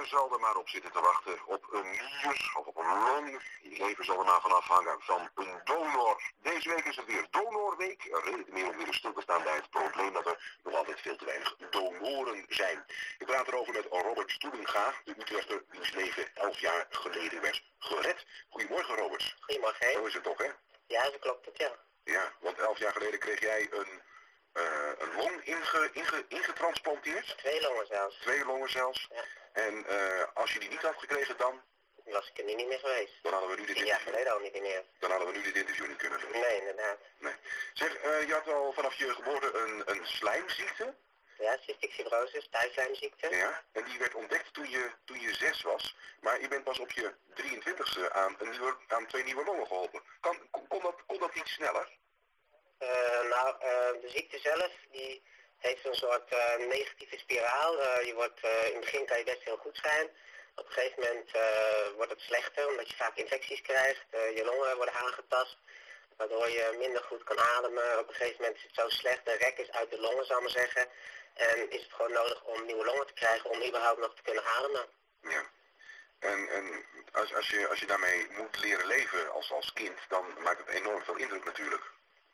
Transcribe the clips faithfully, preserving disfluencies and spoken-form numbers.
Je zal er maar op zitten te wachten. Op een nier of op een long. Je leven zal er maar van afhangen van een donor. Deze week is het weer Donorweek. Er reden meer om weer stil te staan bij het probleem dat er nog altijd veel te weinig donoren zijn. Ik praat erover met Robert Stoelinga, de Utrechter wiens leven elf jaar geleden werd gered. Goedemorgen, Robert. Goedemorgen. Zo is het toch, hè? Ja, zo klopt het, ja. Ja, want elf jaar geleden kreeg jij een, uh, een long inge, inge, ingetransplanteerd. Twee longen zelfs. Twee longen zelfs. Ja. En uh, als je die niet had gekregen, dan... was ik er nu niet meer geweest. Dan hadden we nu dit Tien jaar geleden al niet meer. Dan hadden we nu dit interview niet kunnen doen. Nee, inderdaad. Nee. Zeg, uh, je had al vanaf je geboorte een, een slijmziekte. Ja, cystic fibrosis, thuislijmziekte. Ja, en die werd ontdekt toen je, toen je zes was. Maar je bent pas op je drieëntwintigste aan, een nieuwe, aan twee nieuwe longen geholpen. Kan, kon, kon, dat, kon dat niet sneller? Uh, nou, uh, de ziekte zelf, die heeft een soort uh, negatieve spiraal. Uh, je wordt, uh, in het begin kan je best heel goed zijn. Op een gegeven moment uh, wordt het slechter, omdat je vaak infecties krijgt. Uh, je longen worden aangetast, waardoor je minder goed kan ademen. Op een gegeven moment is het zo slecht, de rek is uit de longen, zal ik maar zeggen. En is het gewoon nodig om nieuwe longen te krijgen om überhaupt nog te kunnen ademen. Ja. En, en als, als, je, als je daarmee moet leren leven als, als kind, dan maakt het enorm veel indruk natuurlijk.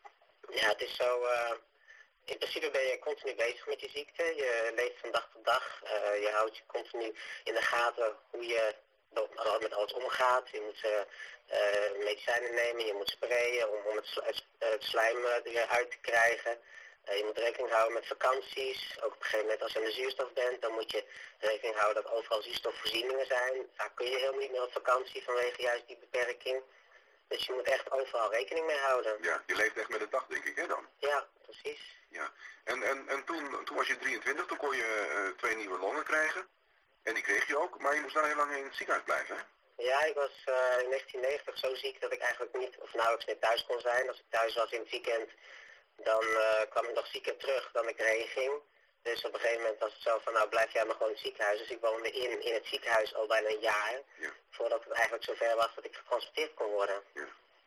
Ja, het is zo... Uh, in principe ben je continu bezig met je ziekte. Je leeft van dag tot dag. Uh, je houdt je continu in de gaten hoe je met alles omgaat. Je moet uh, uh, medicijnen nemen, je moet sprayen om, om het, sl het, het slijm er weer uit te krijgen. Uh, je moet rekening houden met vakanties. Ook op een gegeven moment als je aan de zuurstof bent, dan moet je rekening houden dat overal zuurstofvoorzieningen zijn. Vaak kun je helemaal niet meer op vakantie vanwege juist die beperking. Dus je moet echt overal rekening mee houden. Ja, je leeft echt met de dag, denk ik, hè dan? Ja, precies. Ja, en, en, en toen, toen was je drieëntwintig, toen kon je uh, twee nieuwe longen krijgen. En die kreeg je ook, maar je moest dan heel lang in het ziekenhuis blijven, hè? Ja, ik was uh, in negentien negentig zo ziek dat ik eigenlijk niet, of nauwelijks meer thuis kon zijn. Als ik thuis was in het weekend, dan uh, kwam ik nog zieker terug dan ik erheen ging. Dus op een gegeven moment was het zo van, nou blijf jij maar gewoon in het ziekenhuis. Dus ik woonde in, in het ziekenhuis al bijna een jaar, ja. Voordat het eigenlijk zover was dat ik getransporteerd kon worden. Ja.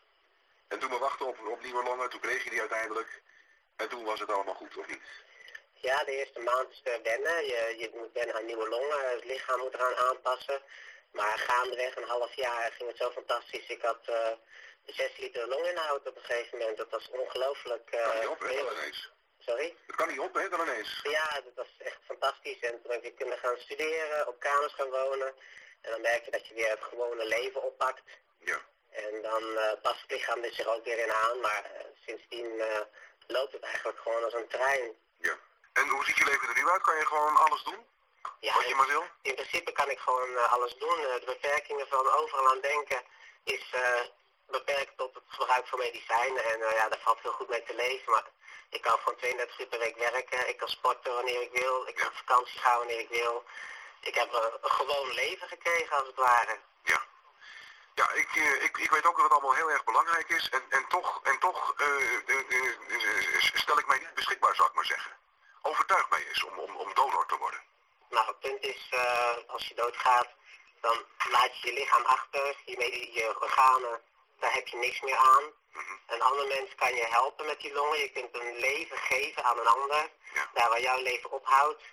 En toen we wachten op, op nieuwe longen, toen kreeg je die uiteindelijk. En toen was het allemaal goed, of niet? Ja, de eerste maand is te wennen. Je, je moet wennen aan nieuwe longen, het lichaam moet eraan aanpassen. Maar gaandeweg een half jaar ging het zo fantastisch. Ik had uh, zes liter longinhoud op een gegeven moment. Dat was ongelooflijk. Uh, kan niet op, hè, dan ineens. Sorry? Het kan niet op, hè, dan ineens. Ja, dat was echt fantastisch. En toen heb ik kunnen gaan studeren, op kamers gaan wonen. En dan merk je dat je weer het gewone leven oppakt. Ja. En dan uh, past het lichaam er zich ook weer in aan. Maar uh, sindsdien uh, loopt het eigenlijk gewoon als een trein. Ja. En hoe ziet je leven er nu uit? Kan je gewoon alles doen? Ja, wat je maar wil? In principe kan ik gewoon uh, alles doen. Uh, de beperkingen van overal aan denken is uh, beperkt tot het gebruik van medicijnen. En uh, ja, daar valt heel goed mee te leven. Maar ik kan gewoon tweeëndertig uur per week werken. Ik kan sporten wanneer ik wil. Ik kan op vakantie gaan wanneer ik wil. Ik heb een, een gewoon leven gekregen als het ware. Ja. Ja, ik, uh, ik, ik weet ook dat het allemaal heel erg belangrijk is. En, en toch, en toch uh, uh, uh, uh, stel ik mij niet beschikbaar, zou ik maar zeggen. Overtuig mij eens om, om, om donor te worden. Nou, het punt is, uh, als je doodgaat, dan laat je je lichaam achter, je, je organen, daar heb je niks meer aan. Mm-hmm. Een ander mens kan je helpen met die longen, je kunt een leven geven aan een ander, ja. Daar waar jouw leven ophoudt.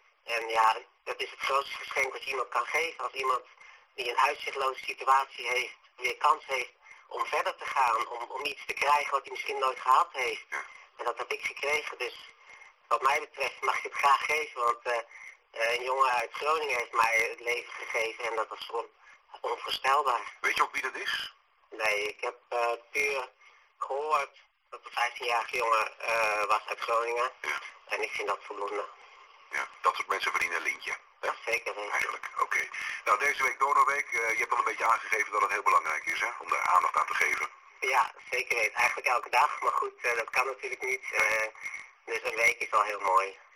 En ja, dat is het grootste geschenk wat je iemand kan geven. Als iemand die een uitzichtloze situatie heeft, weer kans heeft om verder te gaan, om, om iets te krijgen wat hij misschien nooit gehad heeft. Ja. En dat heb ik gekregen, dus wat mij betreft mag je het graag geven, want uh, uh, een jongen uit Groningen heeft mij het leven gegeven en dat was gewoon onvoorstelbaar. Weet je ook wie dat is? Nee, ik heb uh, puur gehoord dat een vijftienjarige jongen uh, was uit Groningen. Ja. En ik vind dat voldoende. Ja, dat soort mensen verdienen een lintje. Ja, zeker weten. Eigenlijk, oké. Okay. Nou, deze week Donorweek, uh, je hebt al een beetje aangegeven dat het heel belangrijk is, hè, om daar aandacht aan te geven. Ja, zeker weten. Eigenlijk elke dag, maar goed, uh, dat kan natuurlijk niet. Uh, dus een week is al heel mooi.